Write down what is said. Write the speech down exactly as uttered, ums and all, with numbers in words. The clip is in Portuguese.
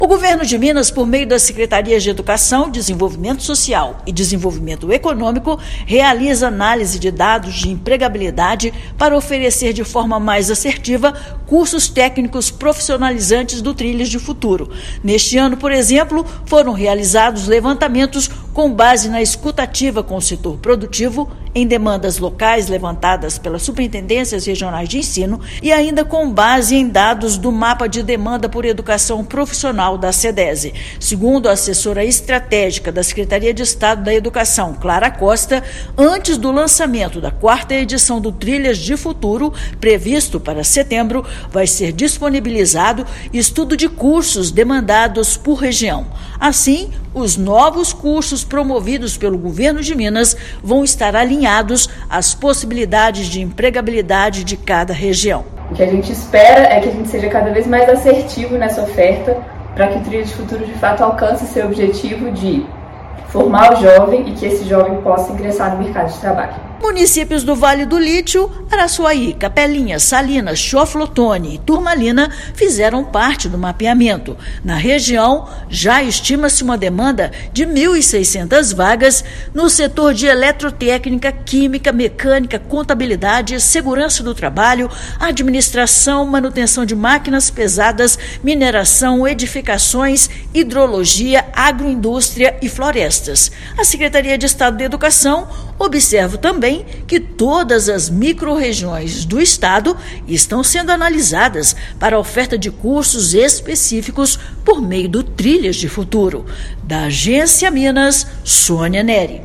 O governo de Minas, por meio das Secretarias de Educação, Desenvolvimento Social e Desenvolvimento Econômico, realiza análise de dados de empregabilidade para oferecer de forma mais assertiva cursos técnicos profissionalizantes do Trilhas de Futuro. Neste ano, por exemplo, foram realizados levantamentos com base na escutativa com o setor produtivo, em demandas locais levantadas pelas Superintendências Regionais de Ensino e ainda com base em dados do Mapa de Demanda por Educação Profissional da SEDESE. Segundo a assessora estratégica da Secretaria de Estado da Educação, Clara Costa, antes do lançamento da quarta edição do Trilhas de Futuro, previsto para setembro, vai ser disponibilizado estudo de cursos demandados por região. Assim, os novos cursos promovidos pelo governo de Minas vão estar alinhados às possibilidades de empregabilidade de cada região. O que a gente espera é que a gente seja cada vez mais assertivo nessa oferta para que o Trilhas de Futuro de fato alcance seu objetivo de formar o jovem e que esse jovem possa ingressar no mercado de trabalho. Municípios do Vale do Lítio, Araçuaí, Capelinha, Salinas, Choflotone e Turmalina fizeram parte do mapeamento. Na região, já estima-se uma demanda de mil e seiscentas vagas no setor de eletrotécnica, química, mecânica, contabilidade, segurança do trabalho, administração, manutenção de máquinas pesadas, mineração, edificações, hidrologia, agroindústria e florestas. A Secretaria de Estado da Educação observa também que todas as micro-regiões do estado estão sendo analisadas para a oferta de cursos específicos por meio do Trilhas de Futuro. Da Agência Minas, Sônia Neri.